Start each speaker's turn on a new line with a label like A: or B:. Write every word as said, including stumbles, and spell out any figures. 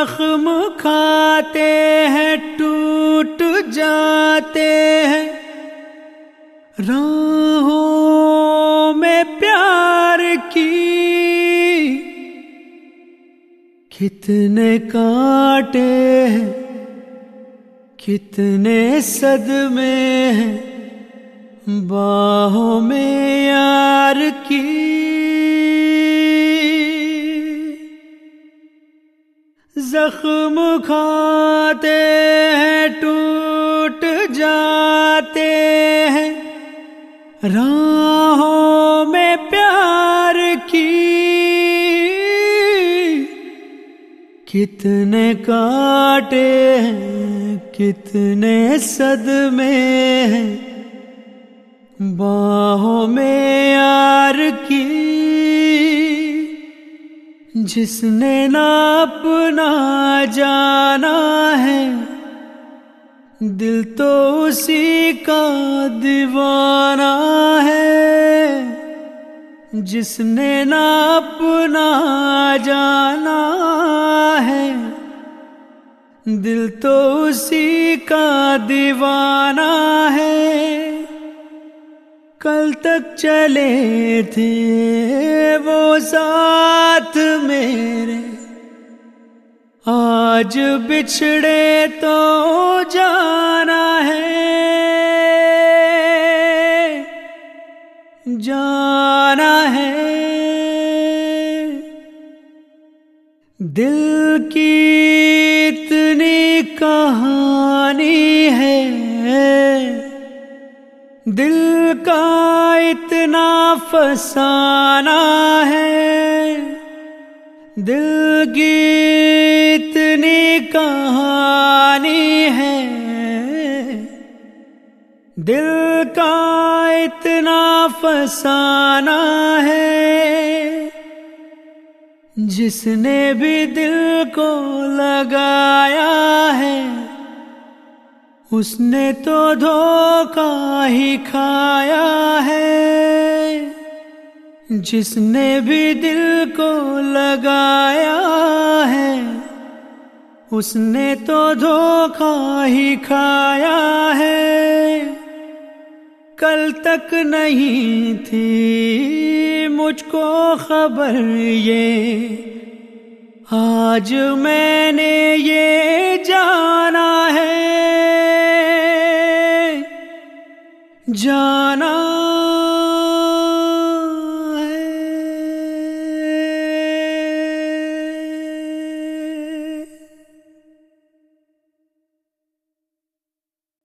A: जख्म खाते हैं टूट जाते हैं, राहों में प्यार की कितने कांटे हैं, कितने सदमे हैं बाहों में यार की। जख्म खाते हैं टूट जाते हैं, राहों में प्यार की कितने कांटे हैं, कितने सदमे हैं बाहों में यार की। जिसने ना अपना जाना है, दिल तो उसी का दीवाना है। जिसने ना अपना जाना है, दिल तो उसी का दीवाना है। कल तक चले थे वो साथ मेरे, आज बिछड़े तो जाना है, जाना है। दिल की इतनी कहानी है, दिल का इतना फसाना है। दिल की इतनी कहानी है, दिल का इतना फसाना है। जिसने भी दिल को लगाया है, उसने तो धोखा ही खाया है। जिसने भी दिल को लगाया है, उसने तो धोखा ही खाया है। कल तक नहीं थी मुझको खबर ये, आज मैंने ये जाना है, जाना